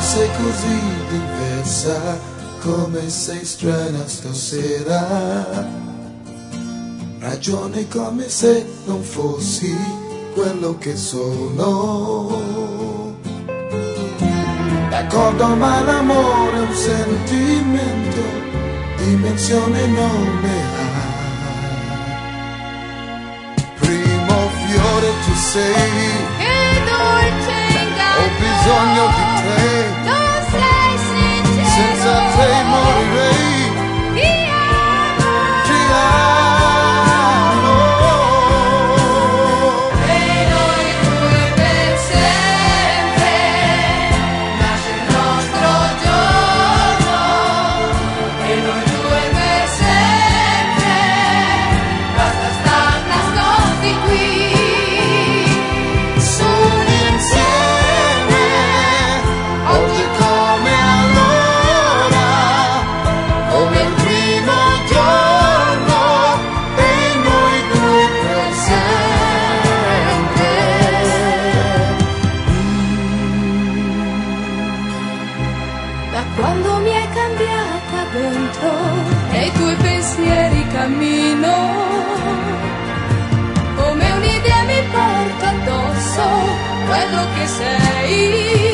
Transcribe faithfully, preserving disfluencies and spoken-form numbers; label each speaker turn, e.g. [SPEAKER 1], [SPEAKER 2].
[SPEAKER 1] sei così diversa, come sei strana stasera. Ragioni come se non fossi quello che sono. D'accordo, ma l'amore è un sentimento, dimensione non ne ha. Primo fiore tu sei,
[SPEAKER 2] che dolce inganno,
[SPEAKER 1] ho bisogno di te,
[SPEAKER 2] non sei sincero,
[SPEAKER 1] senza te morirei.
[SPEAKER 2] Ti amo,
[SPEAKER 1] Ti amo.
[SPEAKER 2] e noi due per sempre, nasce il nostro giorno, e noi due per sempre, basta star nascosti qui.
[SPEAKER 1] Soli insieme, oggi come allora, come il primo giorno, e noi due per sempre.
[SPEAKER 2] Da quando mi è cambiata dentro, nei tuoi pensieri cammino, come un'idea mi porto addosso quello che sei.